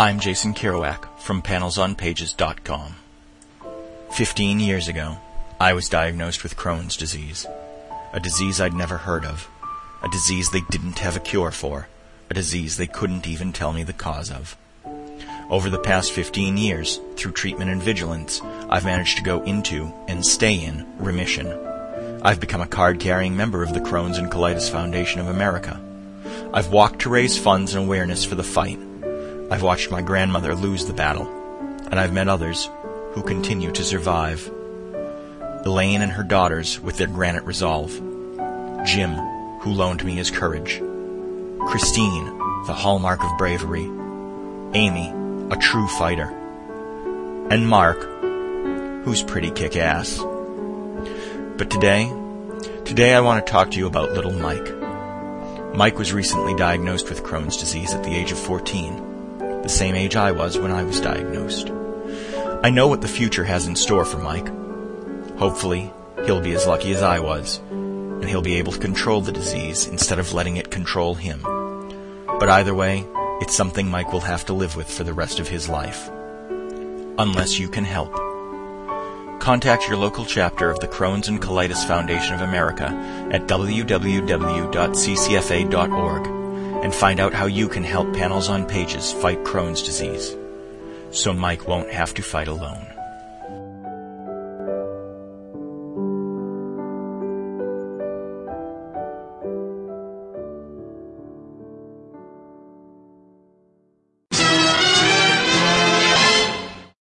I'm Jason Kerouac from panelsonpages.com. 15 years ago, I was diagnosed with Crohn's disease. A disease I'd never heard of. A disease they didn't have a cure for. A disease they couldn't even tell me the cause of. Over the past 15 years, through treatment and vigilance, I've managed to go into and stay in remission. I've become a card-carrying member of the Crohn's and Colitis Foundation of America. I've walked to raise funds and awareness for the fight. I've watched my grandmother lose the battle, and I've met others who continue to survive. Elaine and her daughters with their granite resolve. Jim, who loaned me his courage. Christine, the hallmark of bravery. Amy, a true fighter. And Mark, who's pretty kick-ass. But today I want to talk to you about little Mike. Mike was recently diagnosed with Crohn's disease at the age of 14. The same age I was when I was diagnosed. I know what the future has in store for Mike. Hopefully, he'll be as lucky as I was, and he'll be able to control the disease instead of letting it control him. But either way, it's something Mike will have to live with for the rest of his life. Unless you can help. Contact your local chapter of the Crohn's and Colitis Foundation of America at www.ccfa.org. and find out how you can help Panels on Pages fight Crohn's disease, so Mike won't have to fight alone.